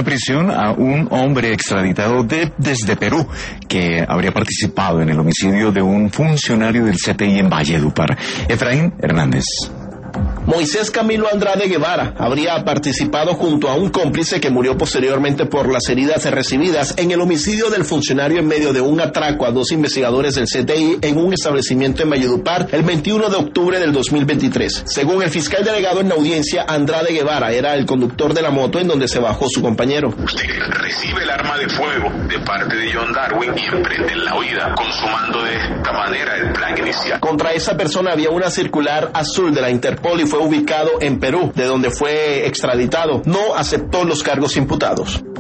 a prisión a un hombre extraditado desde Perú que habría participado en el homicidio de un funcionario del CTI en Valledupar. Efraín Hernández. Moisés Camilo Andrade Guevara habría participado junto a un cómplice que murió posteriormente por las heridas recibidas en el homicidio del funcionario en medio de un atraco a 2 investigadores del CTI en un establecimiento en Valledupar el 21 de octubre del 2023. Según el fiscal delegado en la audiencia, Andrade Guevara era el conductor de la moto en donde se bajó su compañero. Usted recibe el arma de fuego de parte de John Darwin y emprende la huida, consumando de esta manera el plan inicial. Contra esa persona había una circular azul de la Interpol y fue ubicado en Perú, de donde fue extraditado. No aceptó los cargos imputados.